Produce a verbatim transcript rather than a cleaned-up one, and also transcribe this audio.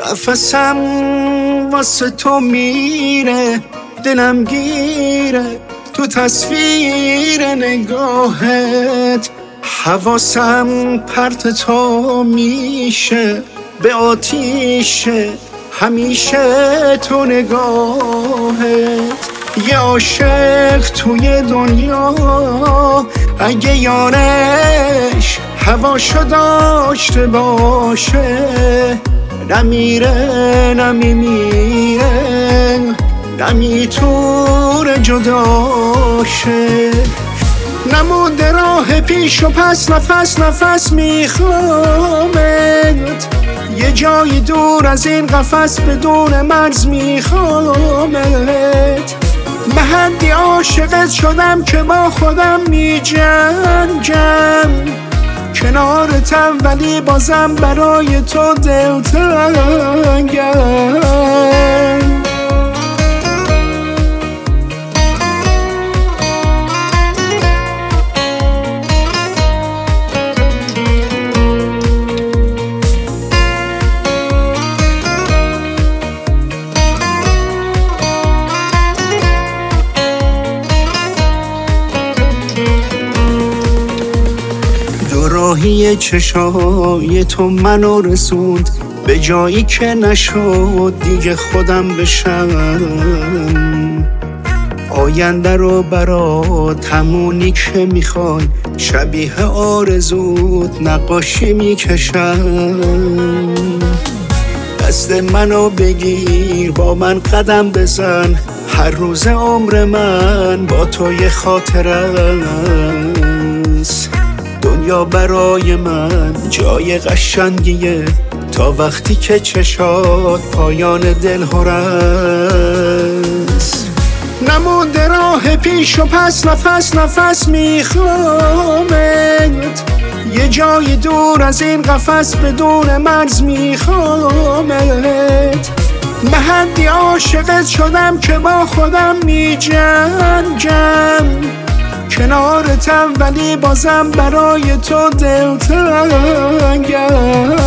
قفسم واسه تو میره، دلم گیره تو تصویر نگاهت. حواسم پرت تو میشه به آتیشه همیشه تو نگاهت. یه عاشق توی دنیا اگه یارش هواشو داشته باشه، نمیره نمیمیره نمیتونه جداشه. نمونده راه پیش و پس، نفس نفس میخوامت، یه جای دور از این قفس بدون مرز میخوامت. به حدی عاشقت شدم که با خودم میجنگم، کنارتم ولی بازم برای تو دلتنگم. راهی چشای تو منو رسوند به جایی که نشد دیگه خودم بشم. آینده رو برات همونی که میخوای شبیه آرزوت نقاشی میکشم. دست منو بگیر با من قدم بزن، هر روز عمر من با تو یه خاطره است. دنیا برای من جای قشنگیه تا وقتی که چشات پایان دل هست. نمونده راه پیش و پس، نفس نفس میخوامت، یه جای دور از این قفس بدون مرز میخوامت. به حدی عاشقت شدم که با خودم میجنگم، کنارتم ولی بازم برای تو دلتنگم.